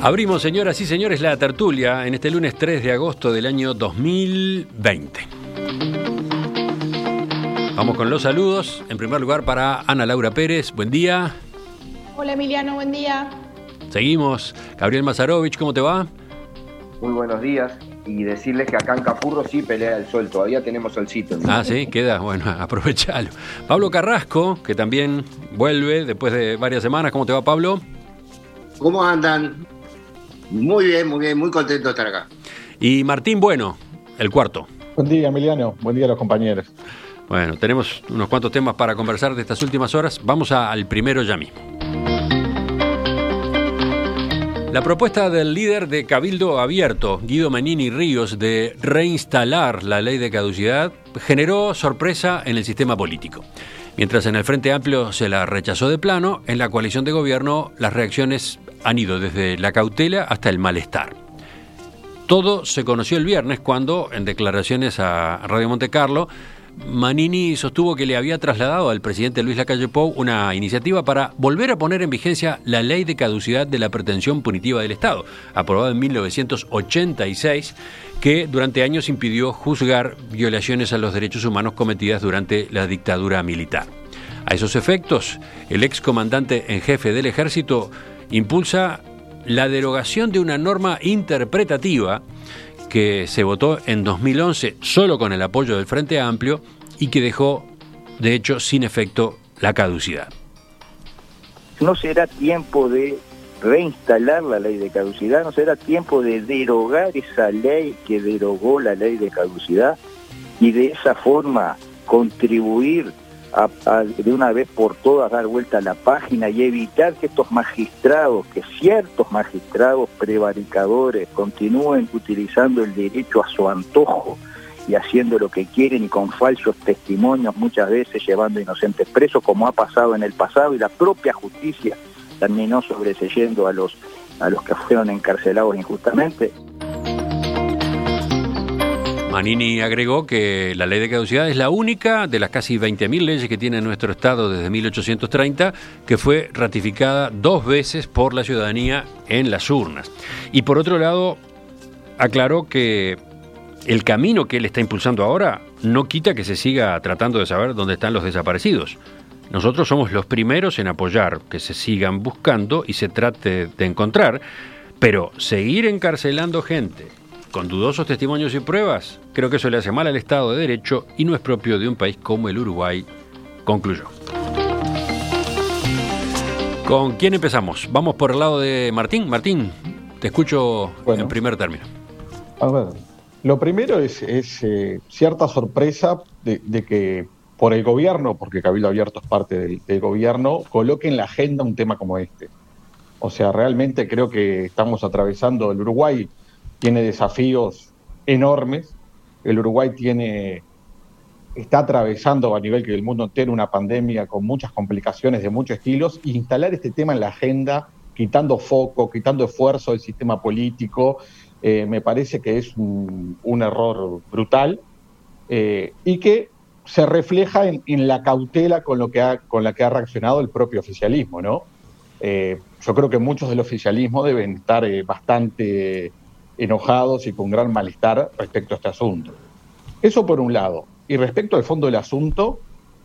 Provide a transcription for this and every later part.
Abrimos, señoras y señores, la tertulia en este lunes 3 de agosto del año 2020. Vamos con los saludos. En primer lugar para Ana Laura Pérez. Buen día. Hola Emiliano, buen día. Seguimos. Gabriel Mazarovich, ¿cómo te va? Muy buenos días. Y decirles que acá en Capurro sí pelea el sol. Todavía tenemos solcito. Ah, sí, queda. Bueno, aprovechalo. Pablo Carrasco, que también vuelve después de varias semanas. ¿Cómo te va, Pablo? ¿Cómo andan? Muy bien, muy contento de estar acá. Y Martín Bueno, el cuarto. Buen día, Emiliano. Buen día a los compañeros. Bueno, tenemos unos cuantos temas para conversar de estas últimas horas. Vamos al primero ya mismo. La propuesta del líder de Cabildo Abierto, Guido Manini Ríos, de reinstalar la ley de caducidad generó sorpresa en el sistema político. Mientras en el Frente Amplio se la rechazó de plano, en la coalición de gobierno las reacciones han ido desde la cautela hasta el malestar. Todo se conoció el viernes cuando, en declaraciones a Radio Monte Carlo, Manini sostuvo que le había trasladado al presidente Luis Lacalle Pou una iniciativa para volver a poner en vigencia la ley de caducidad de la pretensión punitiva del Estado, aprobada en 1986, que durante años impidió juzgar violaciones a los derechos humanos cometidas durante la dictadura militar. A esos efectos, el excomandante en jefe del Ejército impulsa la derogación de una norma interpretativa que se votó en 2011 solo con el apoyo del Frente Amplio y que dejó, de hecho, sin efecto la caducidad. ¿No será tiempo de reinstalar la ley de caducidad? ¿No será tiempo de derogar esa ley que derogó la ley de caducidad y de esa forma contribuir a de una vez por todas dar vuelta a la página y evitar que estos magistrados, que ciertos magistrados prevaricadores continúen utilizando el derecho a su antojo y haciendo lo que quieren y con falsos testimonios, muchas veces llevando inocentes presos, como ha pasado en el pasado, y la propia justicia terminó sobreseyendo a los que fueron encarcelados injustamente? Manini agregó que la ley de caducidad es la única de las casi 20.000 leyes que tiene nuestro Estado desde 1830 que fue ratificada 2 veces por la ciudadanía en las urnas. Y por otro lado, aclaró que el camino que él está impulsando ahora no quita que se siga tratando de saber dónde están los desaparecidos. Nosotros somos los primeros en apoyar que se sigan buscando y se trate de encontrar, pero seguir encarcelando gente con dudosos testimonios y pruebas, creo que eso le hace mal al Estado de Derecho y no es propio de un país como el Uruguay, concluyó. ¿Con quién empezamos? Vamos por el lado de Martín. Martín, te escucho en primer término. A ver, lo primero es cierta sorpresa de que por el gobierno, porque Cabildo Abierto es parte del gobierno, coloque en la agenda un tema como este. O sea, realmente creo que estamos atravesando el Uruguay. Tiene desafíos enormes. El Uruguay está atravesando a nivel que del mundo entero una pandemia con muchas complicaciones de muchos estilos, y instalar este tema en la agenda, quitando foco, quitando esfuerzo del sistema político, me parece que es un error brutal y que se refleja en la cautela con la que ha reaccionado el propio oficialismo, ¿no? Yo creo que muchos del oficialismo deben estar bastante enojados y con gran malestar respecto a este asunto. Eso por un lado. Y respecto al fondo del asunto,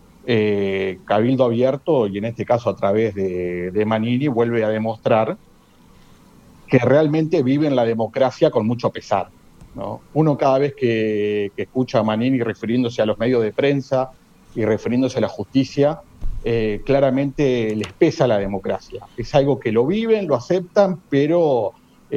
Cabildo Abierto, y en este caso a través de Manini, vuelve a demostrar que realmente viven la democracia con mucho pesar, ¿no? Uno cada vez que escucha a Manini refiriéndose a los medios de prensa y refiriéndose a la justicia, claramente les pesa la democracia. Es algo que lo viven, lo aceptan, pero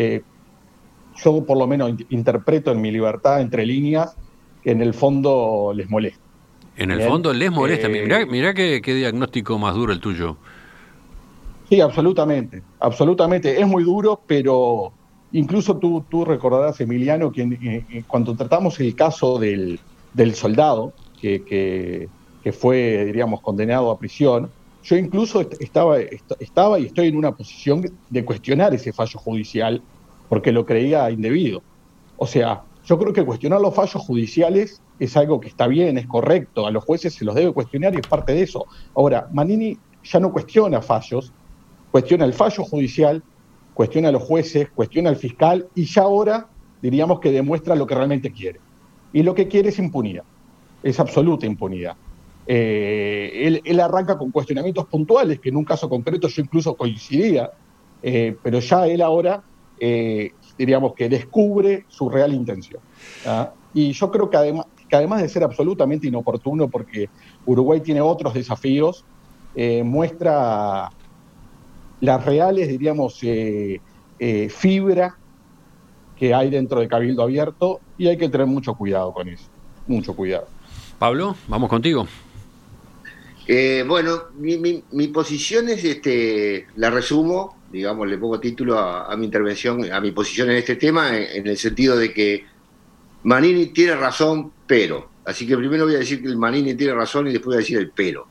yo por lo menos interpreto en mi libertad, entre líneas, que en el fondo les molesta. En el fondo les molesta. Mirá qué diagnóstico más duro el tuyo. Sí, absolutamente. Es muy duro, pero incluso tú recordarás, Emiliano, que cuando tratamos el caso del soldado que fue, diríamos, condenado a prisión, yo incluso estaba y estoy en una posición de cuestionar ese fallo judicial porque lo creía indebido. O sea, yo creo que cuestionar los fallos judiciales es algo que está bien, es correcto, a los jueces se los debe cuestionar y es parte de eso. Ahora, Manini ya no cuestiona fallos, cuestiona el fallo judicial, cuestiona a los jueces, cuestiona al fiscal y ya ahora diríamos que demuestra lo que realmente quiere. Y lo que quiere es impunidad, es absoluta impunidad. Él arranca con cuestionamientos puntuales, que en un caso concreto yo incluso coincidía, pero ya él ahora, diríamos que descubre su real intención. ¿Ah? Y yo creo que además de ser absolutamente inoportuno, porque Uruguay tiene otros desafíos, muestra las reales, diríamos, fibra que hay dentro de Cabildo Abierto, y hay que tener mucho cuidado con eso, mucho cuidado. Pablo, vamos contigo. Bueno, mi posición es, la resumo, digamos, le pongo título a mi intervención, a mi posición en este tema, en el sentido de que Manini tiene razón, pero. Así que primero voy a decir que el Manini tiene razón y después voy a decir el pero.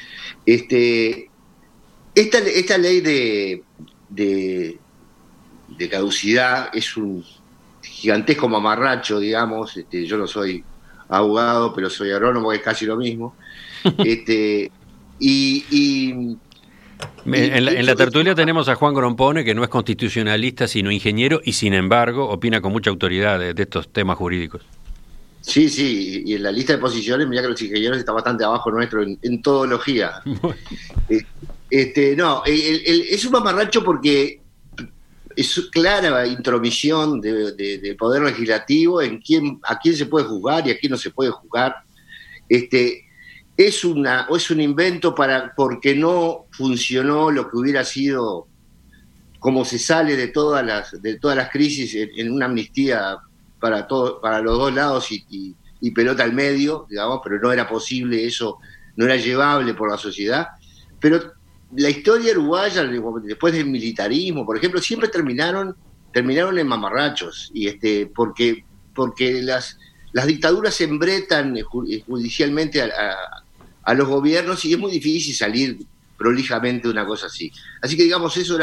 Esta ley de caducidad es un gigantesco mamarracho, digamos. Yo no soy abogado, pero soy agrónomo, que es casi lo mismo. En la tertulia tenemos a Juan Grompone, que no es constitucionalista, sino ingeniero, y sin embargo opina con mucha autoridad de estos temas jurídicos. Sí, y en la lista de posiciones, mirá que los ingenieros está bastante abajo nuestro en todología. Es un mamarracho porque es clara intromisión del Poder Legislativo en a quién se puede juzgar y a quién no se puede juzgar. Es un invento porque no funcionó lo que hubiera sido, como se sale de todas las crisis en una amnistía para los dos lados y pelota al medio, digamos, pero no era posible eso, no era llevable por la sociedad. Pero la historia uruguaya, después del militarismo, por ejemplo, siempre terminaron en mamarrachos, y porque las dictaduras se embretan judicialmente a los gobiernos, y es muy difícil salir prolijamente de una cosa así. Así que, digamos, eso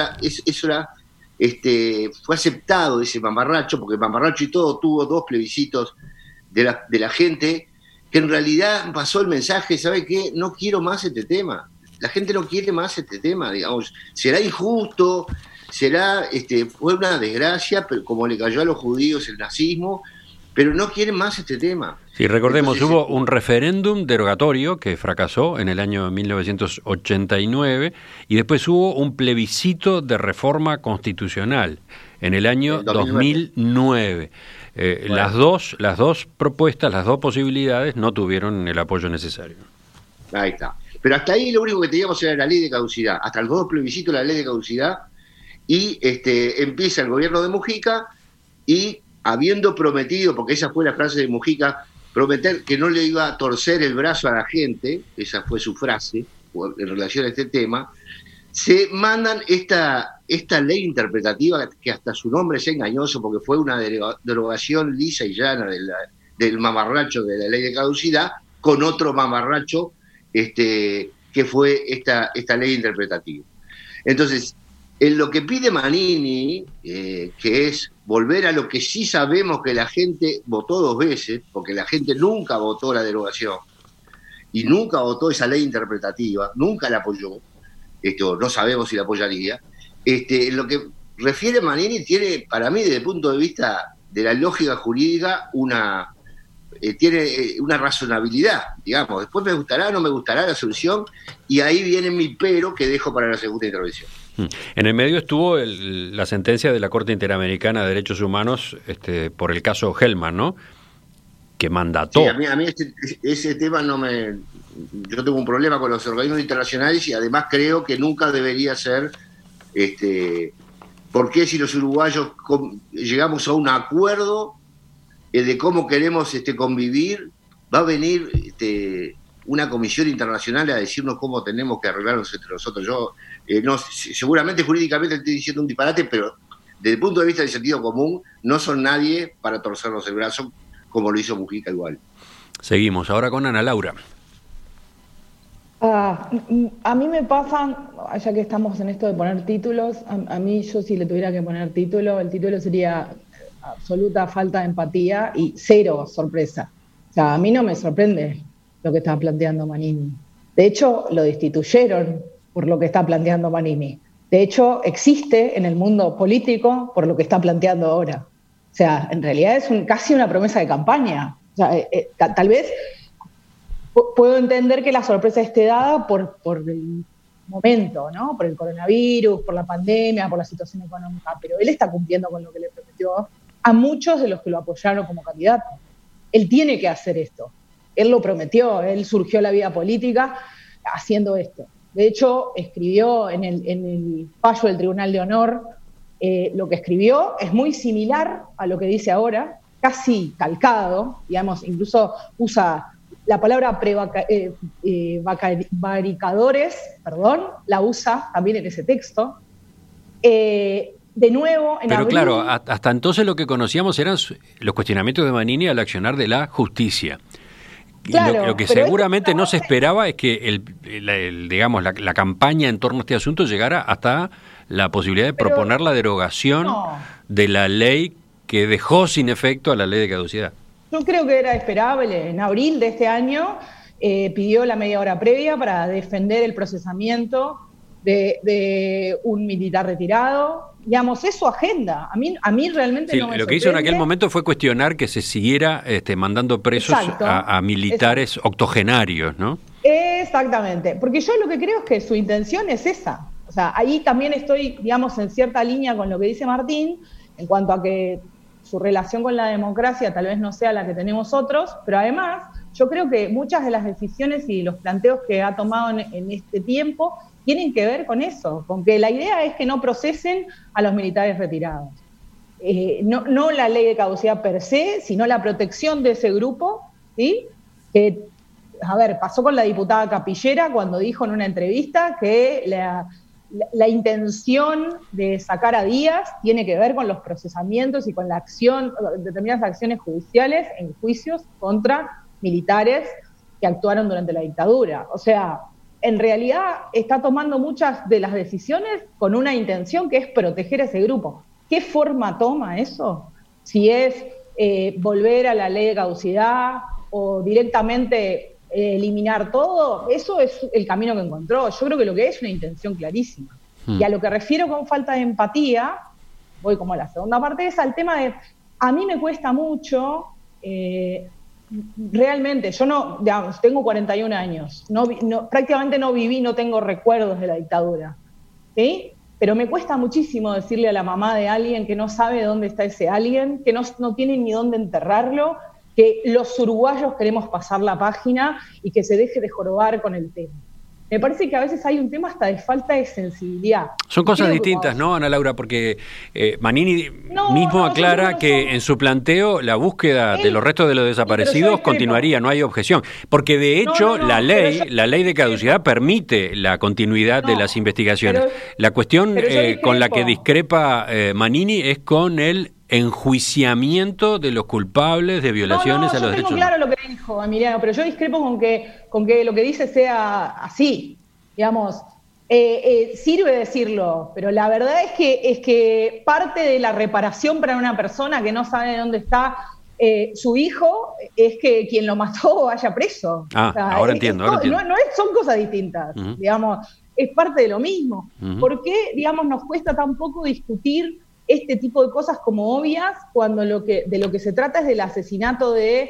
fue aceptado, ese mamarracho, porque Mamarracho y todo tuvo 2 plebiscitos de la gente, que en realidad pasó el mensaje, ¿sabe qué? No quiero más este tema. La gente no quiere más este tema, digamos. Será injusto, fue una desgracia, pero como le cayó a los judíos el nazismo, pero no quieren más este tema. Sí, recordemos, hubo un referéndum derogatorio que fracasó en el año 1989 y después hubo un plebiscito de reforma constitucional en el año 2009. Bueno. Las dos propuestas, las dos posibilidades no tuvieron el apoyo necesario. Ahí está. Pero hasta ahí lo único que teníamos era la ley de caducidad. Hasta los 2 plebiscitos la ley de caducidad, y empieza el gobierno de Mujica, y habiendo prometido, porque esa fue la frase de Mujica, prometer que no le iba a torcer el brazo a la gente, esa fue su frase en relación a este tema, se mandan esta ley interpretativa, que hasta su nombre es engañoso, porque fue una derogación lisa y llana del mamarracho de la ley de caducidad, con otro mamarracho, que fue esta ley interpretativa. Entonces, en lo que pide Manini, que es volver a lo que sí sabemos que la gente votó 2 veces, porque la gente nunca votó la derogación y nunca votó esa ley interpretativa, nunca la apoyó, no sabemos si la apoyaría. En lo que refiere Manini, tiene, para mí, desde el punto de vista de la lógica jurídica, tiene una razonabilidad, digamos. Después me gustará o no me gustará la solución, y ahí viene mi pero, que dejo para la segunda intervención. En el medio estuvo la sentencia de la Corte Interamericana de Derechos Humanos por el caso Hellman, ¿no? Que mandató. Sí, a mí ese tema no me... Yo tengo un problema con los organismos internacionales, y además creo que nunca debería ser... ¿Por qué si los uruguayos llegamos a un acuerdo de cómo queremos convivir, va a venir una comisión internacional a decirnos cómo tenemos que arreglarnos entre nosotros? Yo seguramente jurídicamente estoy diciendo un disparate, pero desde el punto de vista del sentido común no son nadie para torcernos el brazo, como lo hizo Mujica igual. Seguimos ahora con Ana Laura. A mí me pasan, ya que estamos en esto de poner títulos, a mí, yo si le tuviera que poner título, el título sería absoluta falta de empatía y 0 sorpresa. O sea, a mí no me sorprende lo que está planteando Manini. De hecho, lo destituyeron por lo que está planteando Manini. De hecho, existe en el mundo político por lo que está planteando ahora. O sea, en realidad es casi una promesa de campaña. O sea, tal vez puedo entender que la sorpresa esté dada por el momento, ¿no? Por el coronavirus, por la pandemia, por la situación económica, pero él está cumpliendo con lo que le prometió a muchos de los que lo apoyaron como candidato. Él tiene que hacer esto. Él lo prometió, él surgió a la vida política haciendo esto. De hecho, escribió en el fallo del Tribunal de Honor, lo que escribió es muy similar a lo que dice ahora, casi calcado, digamos, incluso usa la palabra prevaricadores, la usa también en ese texto. De nuevo, en Pero abril, claro, hasta entonces lo que conocíamos eran los cuestionamientos de Manini al accionar de la justicia. Claro, lo que seguramente no se esperaba es que digamos, la campaña en torno a este asunto llegara hasta la posibilidad de proponer la derogación de la ley que dejó sin efecto a la ley de caducidad. Yo creo que era esperable. En abril de este año pidió la media hora previa para defender el procesamiento de un militar retirado. Digamos, es su agenda. A mí realmente no me lo que hizo en aquel momento fue cuestionar que se siguiera mandando presos a militares octogenarios, ¿no? Exactamente. Porque yo lo que creo es que su intención es esa. O sea, ahí también estoy, digamos, en cierta línea con lo que dice Martín, en cuanto a que su relación con la democracia tal vez no sea la que tenemos otros, pero además yo creo que muchas de las decisiones y los planteos que ha tomado en este tiempo tienen que ver con eso, con que la idea es que no procesen a los militares retirados. No la ley de caducidad per se, sino la protección de ese grupo, ¿sí? Que, a ver, pasó con la diputada Capillera cuando dijo en una entrevista que la intención de sacar a Díaz tiene que ver con los procesamientos y con la acción, determinadas acciones judiciales en juicios contra militares que actuaron durante la dictadura. O sea, en realidad está tomando muchas de las decisiones con una intención que es proteger a ese grupo. ¿Qué forma toma eso? Si es volver a la ley de caducidad o directamente eliminar todo, eso es el camino que encontró. Yo creo que lo que es una intención clarísima. Y a lo que refiero con falta de empatía, voy como a la segunda parte, es al tema de, a mí me cuesta mucho, realmente, yo no, digamos, tengo 41 años, prácticamente no viví, no tengo recuerdos de la dictadura, ¿sí? Pero me cuesta muchísimo decirle a la mamá de alguien que no sabe dónde está ese alguien, que no tiene ni dónde enterrarlo, que los uruguayos queremos pasar la página y que se deje de jorobar con el tema. Me parece que a veces hay un tema hasta de falta de sensibilidad. Son cosas distintas, ¿no, Ana Laura? Porque Manini mismo aclara que en su planteo la búsqueda de los restos de los desaparecidos continuaría, no hay objeción. Porque de hecho la ley de caducidad permite la continuidad de las investigaciones. La cuestión con la que discrepa Manini es con el enjuiciamiento de los culpables de violaciones a los derechos humanos. Yo tengo claro lo que dijo Emiliano, pero yo discrepo con que lo que dice sea así, digamos. Sirve decirlo, pero la verdad es que parte de la reparación para una persona que no sabe dónde está su hijo es que quien lo mató vaya preso. O sea, ahora entiendo. Son cosas distintas, digamos, es parte de lo mismo. ¿Por qué, digamos, nos cuesta tan poco discutir este tipo de cosas como obvias cuando de lo que se trata es del asesinato de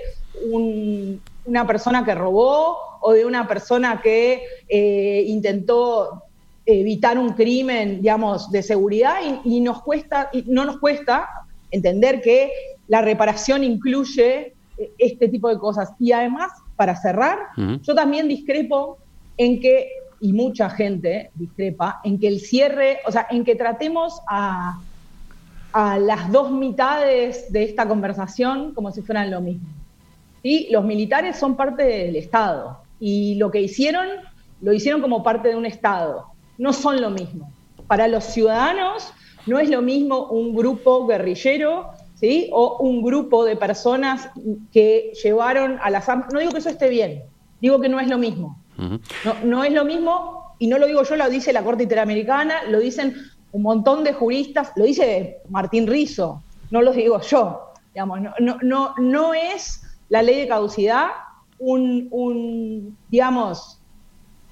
una persona que robó o de una persona que intentó evitar un crimen, digamos, de seguridad y no nos cuesta entender que la reparación incluye este tipo de cosas. Y además, para cerrar, yo también discrepo en que, y mucha gente discrepa, en que el cierre, o sea, en que tratemos a las dos mitades de esta conversación como si fueran lo mismo. ¿Sí? Los militares son parte del Estado y lo que hicieron, lo hicieron como parte de un Estado. No son lo mismo. Para los ciudadanos no es lo mismo un grupo guerrillero, ¿sí? O un grupo de personas que llevaron a las armas. No digo que eso esté bien, digo que no es lo mismo. No es lo mismo, y no lo digo yo, lo dice la Corte Interamericana, lo dicen un montón de juristas, lo dice Martín Rizo, no lo digo yo. Digamos, no es la ley de caducidad digamos,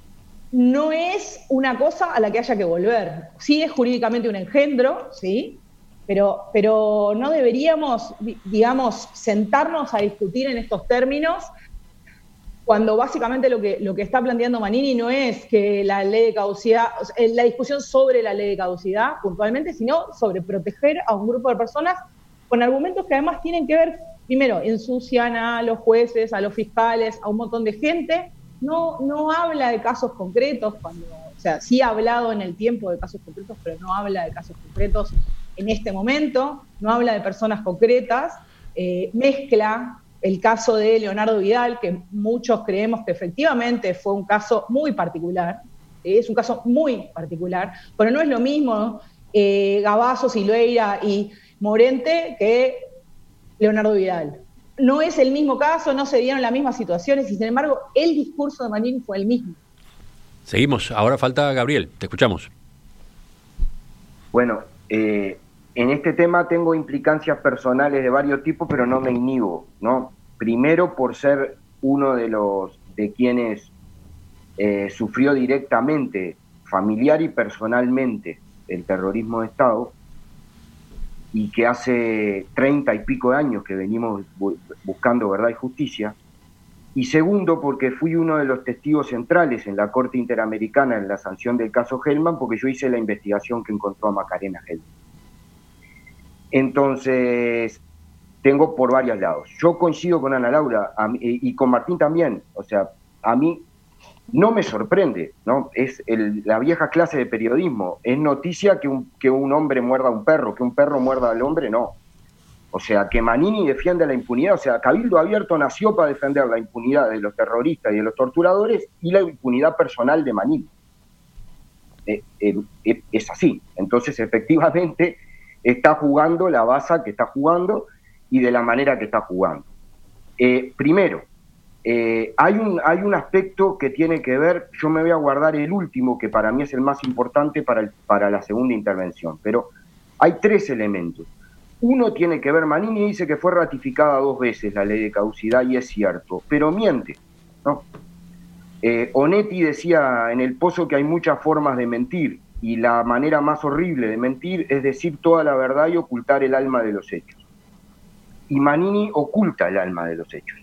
no es una cosa a la que haya que volver. Sí es jurídicamente un engendro, ¿sí? Pero no deberíamos, digamos, sentarnos a discutir en estos términos cuando básicamente lo que está planteando Manini no es que la ley de caducidad, la discusión sobre la ley de caducidad puntualmente, sino sobre proteger a un grupo de personas con argumentos que además tienen que ver, primero, ensucian a los jueces, a los fiscales, a un montón de gente. No habla de casos concretos, o sea, sí ha hablado en el tiempo de casos concretos, pero no habla de casos concretos en este momento, no habla de personas concretas, mezcla el caso de Leonardo Vidal, que muchos creemos que efectivamente fue un caso muy particular, es un caso muy particular, pero no es lo mismo Gabazo, Silveira y Morente que Leonardo Vidal. No es el mismo caso, no se dieron las mismas situaciones y sin embargo el discurso de Manini fue el mismo. Seguimos, ahora falta Gabriel, te escuchamos. Bueno, en este tema tengo implicancias personales de varios tipos, pero no me inhibo, ¿no? Primero por ser uno de quienes sufrió directamente, familiar y personalmente, el terrorismo de Estado, y que hace 30 y pico de años que venimos buscando verdad y justicia. Y segundo, porque fui uno de los testigos centrales en la Corte Interamericana en la sanción del caso Hellman, porque yo hice la investigación que encontró a Macarena Hellman. Entonces, tengo por varios lados. Yo coincido con Ana Laura y con Martín también. O sea, a mí no me sorprende, ¿no? Es la vieja clase de periodismo. Es noticia que un hombre muerda a un perro, que un perro muerda al hombre, no. O sea, que Manini defienda la impunidad. O sea, Cabildo Abierto nació para defender la impunidad de los terroristas y de los torturadores y la impunidad personal de Manini. Es así. Entonces, efectivamente, está jugando la baza que está jugando y de la manera que está jugando. Primero, hay un aspecto que tiene que ver, yo me voy a guardar el último, que para mí es el más importante para la segunda intervención, pero hay tres elementos. Uno tiene que ver, Manini dice que fue ratificada 2 veces la ley de caducidad y es cierto, pero miente, ¿no? Onetti decía en El Pozo que hay muchas formas de mentir y la manera más horrible de mentir es decir toda la verdad y ocultar el alma de los hechos. Y Manini oculta el alma de los hechos,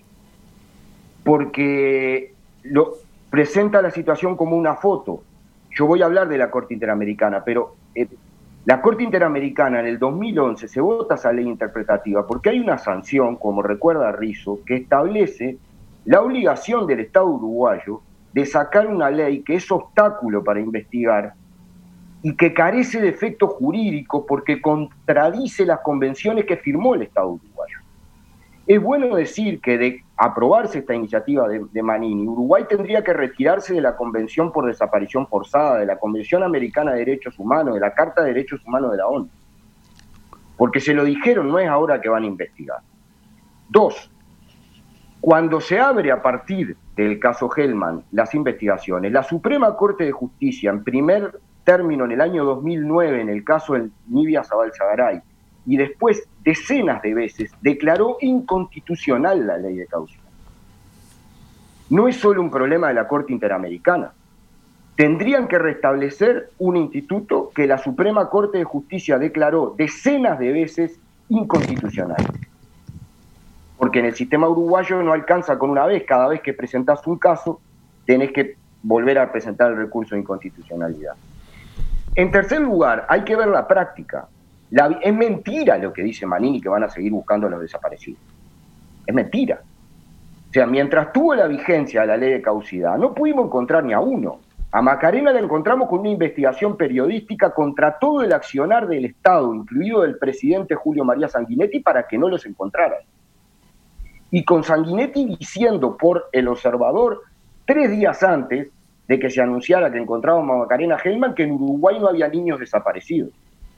porque presenta la situación como una foto. Yo voy a hablar de la Corte Interamericana, pero la Corte Interamericana en el 2011 se vota esa ley interpretativa porque hay una sanción, como recuerda Rizzo, que establece la obligación del Estado uruguayo de sacar una ley que es obstáculo para investigar y que carece de efecto jurídico porque contradice las convenciones que firmó el Estado uruguayo. Es bueno decir que de aprobarse esta iniciativa de Manini, Uruguay tendría que retirarse de la Convención por Desaparición Forzada, de la Convención Americana de Derechos Humanos, de la Carta de Derechos Humanos de la ONU. Porque se lo dijeron, no es ahora que van a investigar. 2, cuando se abre a partir del caso Hellman las investigaciones, la Suprema Corte de Justicia, en primer término en el año 2009, en el caso de Nibia Zabalzagaray, y después decenas de veces declaró inconstitucional la ley de caducidad. No es solo un problema de la Corte Interamericana. Tendrían que restablecer un instituto que la Suprema Corte de Justicia declaró decenas de veces inconstitucional. Porque en el sistema uruguayo no alcanza con una vez, cada vez que presentás un caso, tenés que volver a presentar el recurso de inconstitucionalidad. En tercer lugar, hay que ver la práctica. Es mentira lo que dice Manini, que van a seguir buscando a los desaparecidos. Es mentira. O sea, mientras tuvo la vigencia de la ley de caducidad, no pudimos encontrar ni a uno. A Macarena la encontramos con una investigación periodística contra todo el accionar del Estado, incluido el presidente Julio María Sanguinetti, para que no los encontraran. Y con Sanguinetti diciendo por El Observador, 3 días antes de que se anunciara que encontrábamos a Macarena Hellman, que en Uruguay no había niños desaparecidos.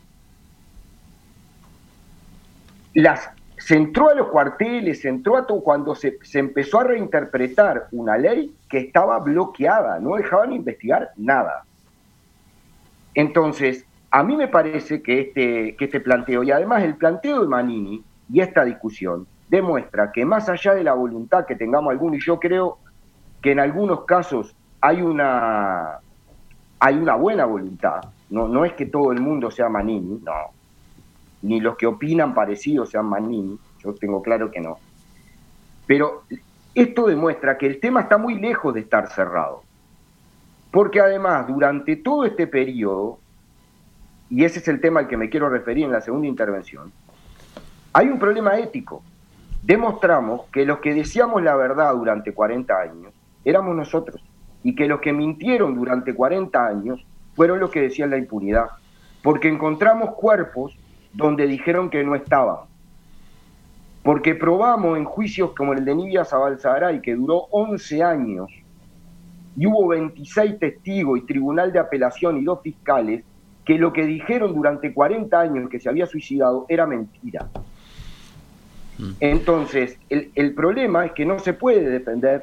Se entró a los cuarteles, se entró a todo cuando se empezó a reinterpretar una ley que estaba bloqueada, no dejaban investigar nada. Entonces, a mí me parece que este planteo, y además el planteo de Manini y esta discusión, demuestra que más allá de la voluntad que tengamos algunos, y yo creo que en algunos casos hay una buena voluntad. No es que todo el mundo sea Manini, no. Ni los que opinan parecido sean Manini, yo tengo claro que no. Pero esto demuestra que el tema está muy lejos de estar cerrado. Porque además, durante todo este periodo, y ese es el tema al que me quiero referir en la segunda intervención, hay un problema ético. Demostramos que los que decíamos la verdad durante 40 años éramos nosotros, y que los que mintieron durante 40 años fueron los que decían la impunidad, porque encontramos cuerpos donde dijeron que no estaban, porque probamos en juicios como el de Nidia Zabalzaray, que duró 11 años, y hubo 26 testigos y tribunal de apelación y 2 fiscales, que lo que dijeron durante 40 años que se había suicidado era mentira. Entonces, el problema es que no se puede defender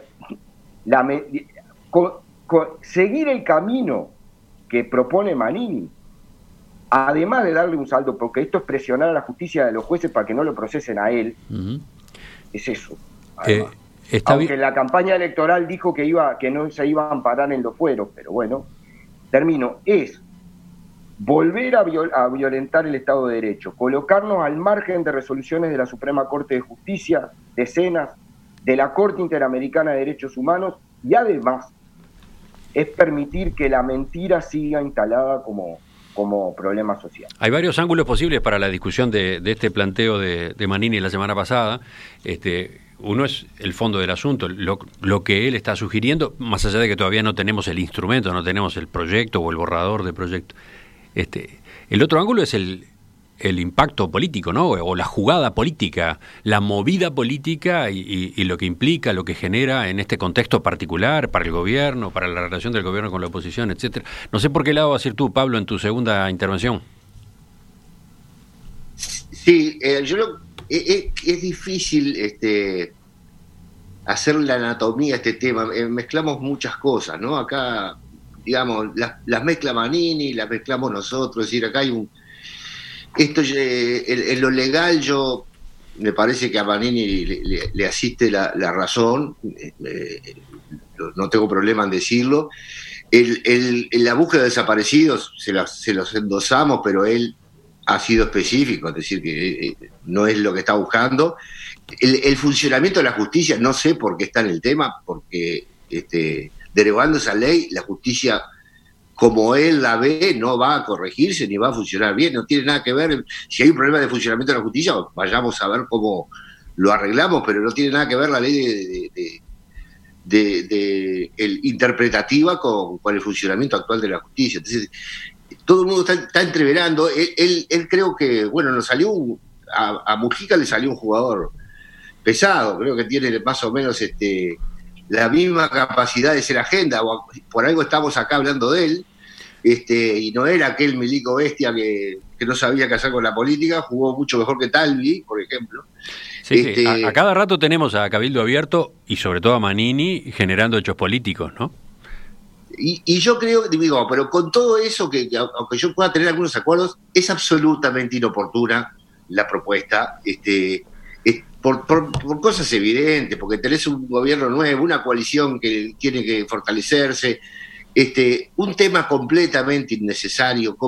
seguir el camino que propone Manini, además de darle un saldo, porque esto es presionar a la justicia de los jueces para que no lo procesen a él, es eso. Aunque en la campaña electoral dijo que no se iba a amparar en los fueros, pero bueno, termino, es volver a violentar el Estado de Derecho, colocarnos al margen de resoluciones de la Suprema Corte de Justicia, decenas, de la Corte Interamericana de Derechos Humanos, y además es permitir que la mentira siga instalada como problema social. Hay varios ángulos posibles para la discusión de este planteo de Manini la semana pasada. Uno es el fondo del asunto, lo que él está sugiriendo, más allá de que todavía no tenemos el instrumento, no tenemos el proyecto o el borrador de proyecto. El otro ángulo es el impacto político, ¿no? O la jugada política, la movida política y lo que implica, lo que genera en este contexto particular para el gobierno, para la relación del gobierno con la oposición, etcétera. No sé por qué lado vas a ir tú, Pablo, en tu segunda intervención. Sí, es difícil hacer la anatomía de este tema. Mezclamos muchas cosas, ¿no? Acá, digamos, las mezcla Manini, las mezclamos nosotros, es decir, acá hay en lo legal me parece que a Manini le asiste la razón, no tengo problema en decirlo. En la búsqueda de desaparecidos se los endosamos, pero él ha sido específico, es decir, que no es lo que está buscando. El funcionamiento de la justicia, no sé por qué está en el tema, porque derogando esa ley, la justicia, como él la ve, no va a corregirse ni va a funcionar bien, no tiene nada que ver. Si hay un problema de funcionamiento de la justicia, vayamos a ver cómo lo arreglamos, pero no tiene nada que ver la ley interpretativa con el funcionamiento actual de la justicia. Entonces, todo el mundo está entreverando. Él creo que, bueno, nos salió a Mujica le salió un jugador pesado, creo que tiene más o menos la misma capacidad de ser agenda, por algo estamos acá hablando de él, y no era aquel milico bestia que no sabía qué hacer con la política, jugó mucho mejor que Talvi, por ejemplo. Sí, a cada rato tenemos a Cabildo Abierto y sobre todo a Manini generando hechos políticos, ¿no? Y yo creo, digo, pero con todo eso, que aunque yo pueda tener algunos acuerdos, es absolutamente inoportuna la propuesta, por cosas evidentes, porque tenés un gobierno nuevo, una coalición que tiene que fortalecerse, un tema completamente innecesario,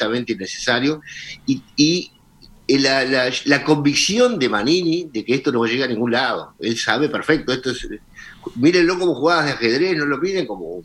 y la convicción de Manini de que esto no llega a ningún lado. Él sabe perfecto, mírenlo como jugadas de ajedrez, no lo miren como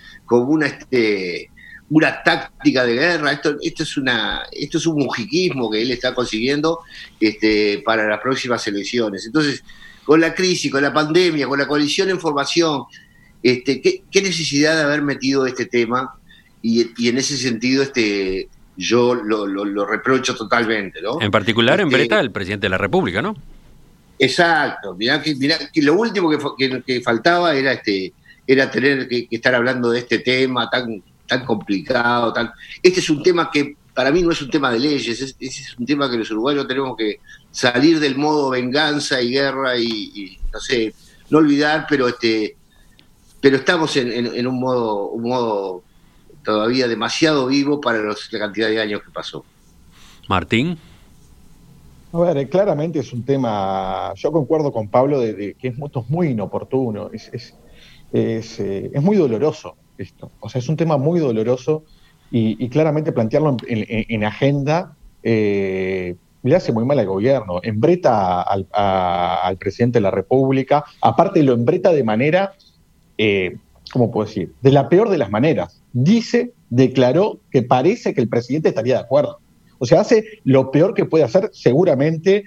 una táctica de guerra. Esto es un mujiquismo que él está consiguiendo para las próximas elecciones. Entonces, con la crisis, con la pandemia, con la coalición en formación, ¿qué necesidad de haber metido este tema? Y en ese sentido, yo lo reprocho totalmente, ¿no? En particular en Breta, el presidente de la República, ¿no? Exacto. Mirá que lo último que faltaba era tener que estar hablando de este tema tan complicado. Este es un tema que para mí no es un tema de leyes, es un tema que los uruguayos tenemos que salir del modo venganza y guerra y no sé, no olvidar, pero estamos en un modo todavía demasiado vivo para la cantidad de años que pasó. Martín. A ver, claramente es un tema, yo concuerdo con Pablo de que esto es muy inoportuno, es muy doloroso esto. O sea, es un tema muy doloroso y claramente plantearlo en agenda le hace muy mal al gobierno. Embreta al presidente de la República. Aparte, lo embreta de manera, ¿cómo puedo decir? De la peor de las maneras. Declaró que parece que el presidente estaría de acuerdo. O sea, hace lo peor que puede hacer, seguramente.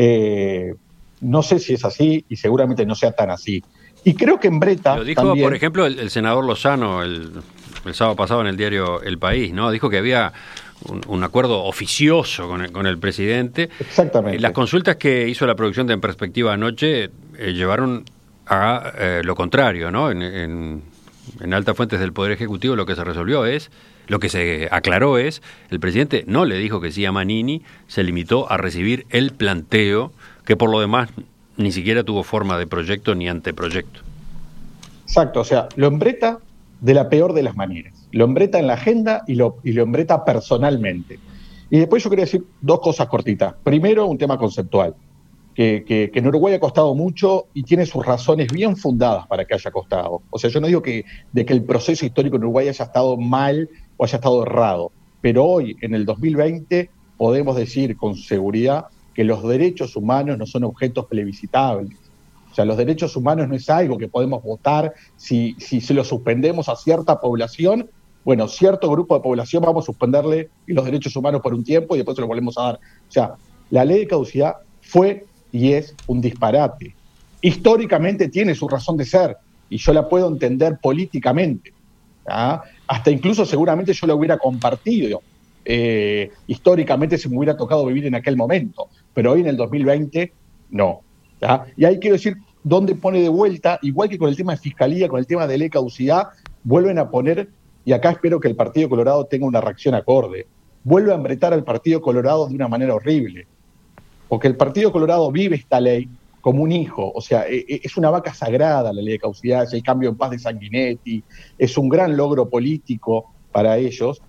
No sé si es así y seguramente no sea tan así. Y creo que embreta. Lo dijo, también, por ejemplo, el senador Lozano el sábado pasado en el diario El País, ¿no? Dijo que había un acuerdo oficioso con el presidente. Exactamente. Las consultas que hizo la producción de En Perspectiva anoche llevaron a lo contrario, ¿no? En altas fuentes del Poder Ejecutivo lo que se resolvió lo que se aclaró es, el presidente no le dijo que sí a Manini, se limitó a recibir el planteo, que por lo demás ni siquiera tuvo forma de proyecto ni anteproyecto. Exacto, o sea, lo embreta de la peor de las maneras. Lo embreta en la agenda y lo embreta personalmente. Y después yo quería decir dos cosas cortitas. Primero, un tema conceptual, que en Uruguay ha costado mucho y tiene sus razones bien fundadas para que haya costado. O sea, yo no digo que el proceso histórico en Uruguay haya estado mal o haya estado errado, pero hoy, en el 2020, podemos decir con seguridad que los derechos humanos no son objetos plebiscitables. O sea, los derechos humanos no es algo que podemos votar si se lo suspendemos a cierta población. Bueno, cierto grupo de población vamos a suspenderle los derechos humanos por un tiempo y después se los volvemos a dar. O sea, la ley de caducidad fue y es un disparate. Históricamente tiene su razón de ser y yo la puedo entender políticamente. ¿Ah? Hasta incluso seguramente yo la hubiera compartido. Históricamente se me hubiera tocado vivir en aquel momento, pero hoy en el 2020 no. ¿Ah? Y ahí quiero decir dónde pone de vuelta, igual que con el tema de fiscalía, con el tema de ley de caducidad, vuelven a poner, y acá espero que el Partido Colorado tenga una reacción acorde, vuelve a embretar al Partido Colorado de una manera horrible, porque el Partido Colorado vive esta ley como un hijo, o sea, es una vaca sagrada la ley de caducidad, es el cambio en paz de Sanguinetti, es un gran logro político para ellos,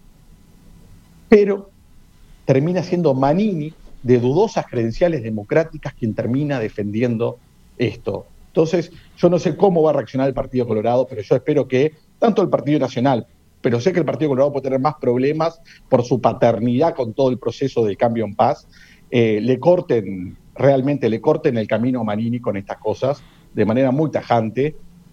pero termina siendo Manini, de dudosas credenciales democráticas, quien termina defendiendo esto. Entonces, yo no sé cómo va a reaccionar el Partido Colorado, pero yo espero que, tanto el Partido Nacional, pero sé que el Partido Colorado puede tener más problemas por su paternidad con todo el proceso del cambio en paz, le corten el camino a Manini con estas cosas, de manera muy tajante,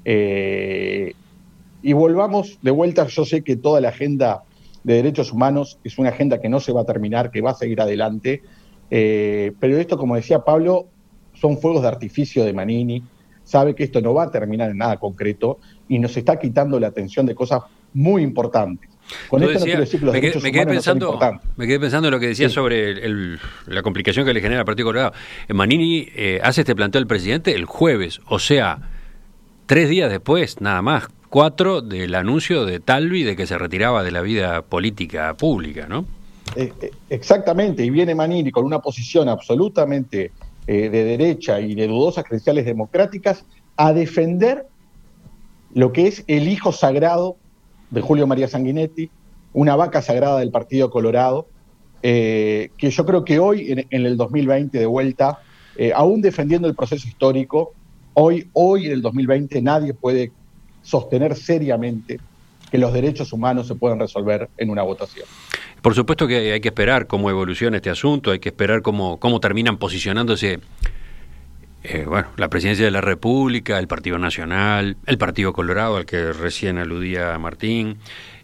y volvamos de vuelta. Yo sé que toda la agenda de derechos humanos es una agenda que no se va a terminar, que va a seguir adelante, pero esto, como decía Pablo, son fuegos de artificio de Manini, sabe que esto no va a terminar en nada concreto y nos está quitando la atención de cosas muy importantes. Con esto no quiero decir que los derechos humanos no son importantes. Me quedé pensando en lo que decía sobre la complicación que le genera al Partido Colorado. Manini hace este planteo al presidente el jueves, o sea, 3 días después, nada más, 4 del anuncio de Talvi de que se retiraba de la vida política pública, ¿no? Exactamente, y viene Manini con una posición absolutamente de derecha y de dudosas credenciales democráticas a defender lo que es el hijo sagrado de Julio María Sanguinetti, una vaca sagrada del Partido Colorado, que yo creo que hoy, en el 2020, de vuelta, aún defendiendo el proceso histórico, hoy en el 2020 nadie puede sostener seriamente que los derechos humanos se pueden resolver en una votación. Por supuesto que hay que esperar cómo evoluciona este asunto, hay que esperar cómo terminan posicionándose la Presidencia de la República, el Partido Nacional, el Partido Colorado, al que recién aludía Martín,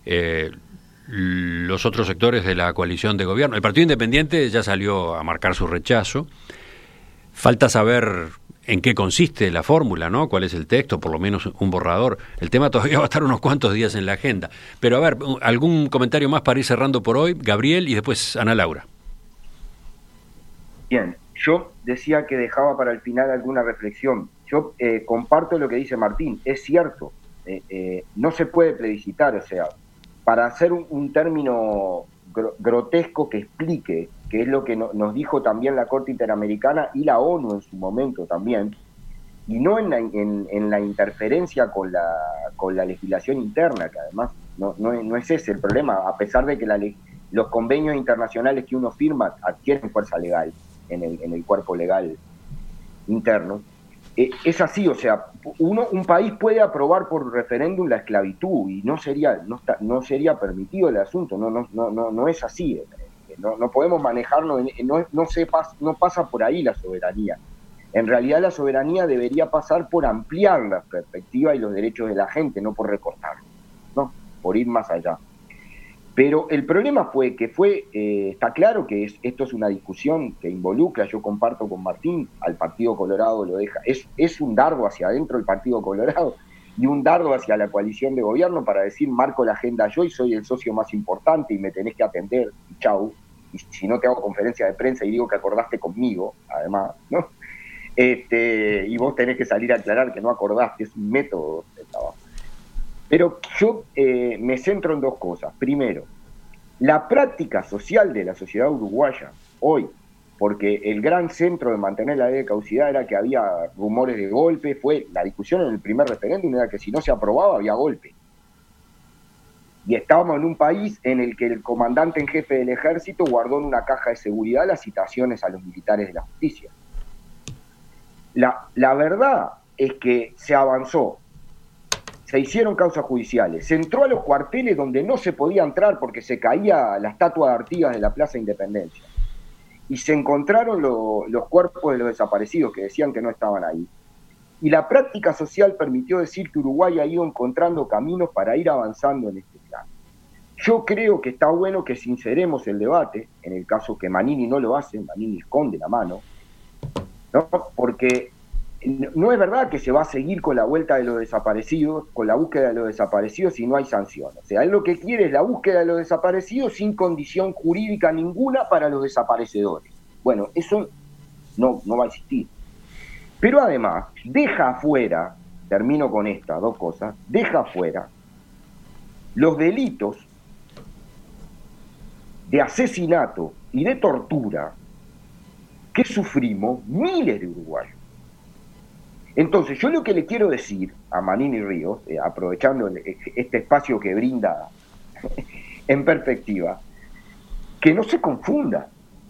los otros sectores de la coalición de gobierno. El Partido Independiente ya salió a marcar su rechazo. Falta saber en qué consiste la fórmula, ¿no? Cuál es el texto, por lo menos un borrador. El tema todavía va a estar unos cuantos días en la agenda. Pero a ver, algún comentario más para ir cerrando por hoy, Gabriel, y después Ana Laura. Bien, yo decía que dejaba para el final alguna reflexión. Yo comparto lo que dice Martín, es cierto, no se puede plebiscitar, o sea, para hacer un término grotesco que explique, que es lo que nos dijo también la Corte Interamericana y la ONU en su momento también, y no en la interferencia con la legislación interna, que además no es ese el problema, a pesar de que los convenios internacionales que uno firma adquieren fuerza legal en el cuerpo legal interno. es así, o sea, un país puede aprobar por referéndum la esclavitud y no sería permitido el asunto, no es así, no podemos manejarlo, no pasa por ahí la soberanía. En realidad la soberanía debería pasar por ampliar la perspectiva y los derechos de la gente, no por recortarlos, ¿no? Por ir más allá. Pero el problema fue que está claro que esto es una discusión que involucra, yo comparto con Martín, al Partido Colorado lo deja, es un dardo hacia adentro del Partido Colorado y un dardo hacia la coalición de gobierno para decir, marco la agenda yo y soy el socio más importante y me tenés que atender, y chau, y si no te hago conferencia de prensa y digo que acordaste conmigo, además, ¿no? Y vos tenés que salir a aclarar que no acordaste, es un método de trabajo. Pero yo me centro en dos cosas. Primero, la práctica social de la sociedad uruguaya hoy, porque el gran centro de mantener la ley de caducidad era que había rumores de golpe, la discusión en el primer referéndum era que si no se aprobaba había golpe. Y estábamos en un país en el que el comandante en jefe del ejército guardó en una caja de seguridad las citaciones a los militares de la justicia. La verdad es que se avanzó, se hicieron causas judiciales, se entró a los cuarteles donde no se podía entrar porque se caía la estatua de Artigas de la Plaza Independencia, y se encontraron los cuerpos de los desaparecidos que decían que no estaban ahí. Y la práctica social permitió decir que Uruguay ha ido encontrando caminos para ir avanzando en este plan. Yo creo que está bueno que sinceremos el debate, en el caso que Manini no lo hace, Manini esconde la mano, ¿no? Porque no es verdad que se va a seguir con la vuelta de los desaparecidos, con la búsqueda de los desaparecidos si no hay sanción. O sea, él lo que quiere es la búsqueda de los desaparecidos sin condición jurídica ninguna para los desaparecedores. Bueno, eso no va a existir. Pero además, deja afuera, termino con estas dos cosas, deja afuera los delitos de asesinato y de tortura que sufrimos miles de uruguayos. Entonces, yo lo que le quiero decir a Manini Ríos, aprovechando este espacio que brinda en perspectiva, que no se confunda.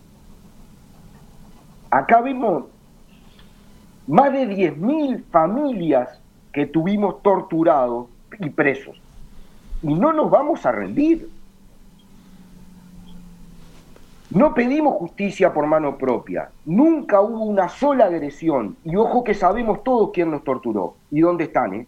Acá vemos más de 10.000 familias que tuvimos torturados y presos. Y no nos vamos a rendir. No pedimos justicia por mano propia. Nunca hubo una sola agresión. Y ojo que sabemos todos quién nos torturó. ¿Y dónde están,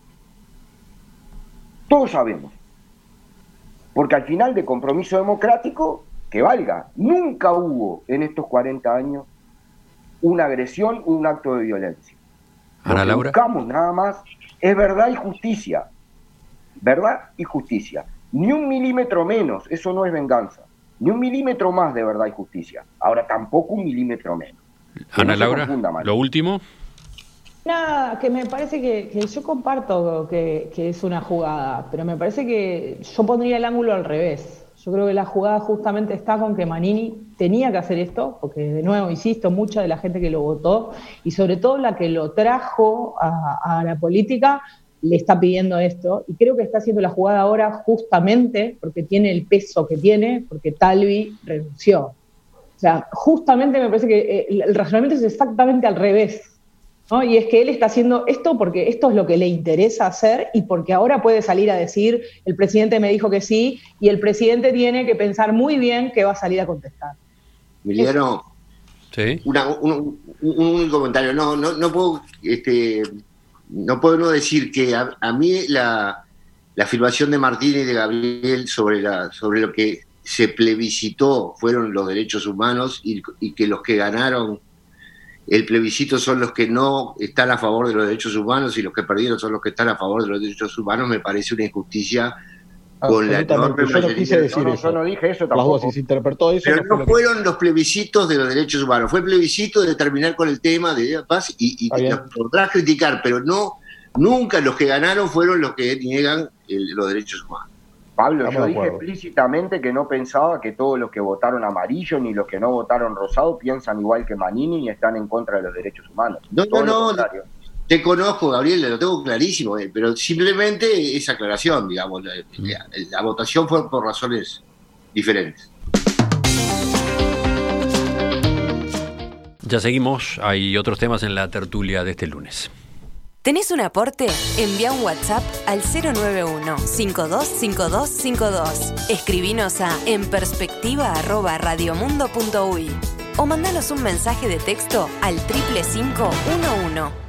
Todos sabemos. Porque al final de compromiso democrático, que valga, nunca hubo en estos 40 años una agresión, un acto de violencia. Ana Lo que Laura. buscamos nada más es verdad y justicia. Verdad y justicia. Ni un milímetro menos, eso no es venganza. Ni un milímetro más de verdad y justicia. Ahora tampoco un milímetro menos. Ana Laura, lo último. Nada, que me parece que yo comparto que es una jugada, pero me parece que yo pondría el ángulo al revés. Yo creo que la jugada justamente está con que Manini tenía que hacer esto, porque de nuevo, insisto, mucha de la gente que lo votó, y sobre todo la que lo trajo a la política, le está pidiendo esto, y creo que está haciendo la jugada ahora justamente porque tiene el peso que tiene, porque Talvi renunció. O sea, justamente me parece que el razonamiento es exactamente al revés, ¿no? Y es que él está haciendo esto porque esto es lo que le interesa hacer y porque ahora puede salir a decir, el presidente me dijo que sí, y el presidente tiene que pensar muy bien qué va a salir a contestar. Emiliano, ¿sí? un único comentario. No puedo no puedo no decir que a mí la afirmación de Martín y de Gabriel sobre lo que se plebiscitó fueron los derechos humanos y que los que ganaron el plebiscito son los que no están a favor de los derechos humanos y los que perdieron son los que están a favor de los derechos humanos, me parece una injusticia con la enorme yo no quise decir eso. Yo no dije eso tampoco. Las voces se interpretó eso. Pero no fueron los plebiscitos de los derechos humanos, fue el plebiscito de terminar con el tema de paz y los podrás criticar, pero nunca los que ganaron fueron los que niegan los derechos humanos. Pablo, yo dije explícitamente que no pensaba que todos los que votaron amarillo ni los que no votaron rosado piensan igual que Manini y están en contra de los derechos humanos. No. Te conozco, Gabriel, lo tengo clarísimo, pero simplemente esa aclaración, digamos, la votación fue por razones diferentes. Ya seguimos, hay otros temas en la tertulia de este lunes. ¿Tenés un aporte? Envía un WhatsApp al 091-525252. Escribinos a enperspectiva@radiomundo.uy o mandanos un mensaje de texto al 55511.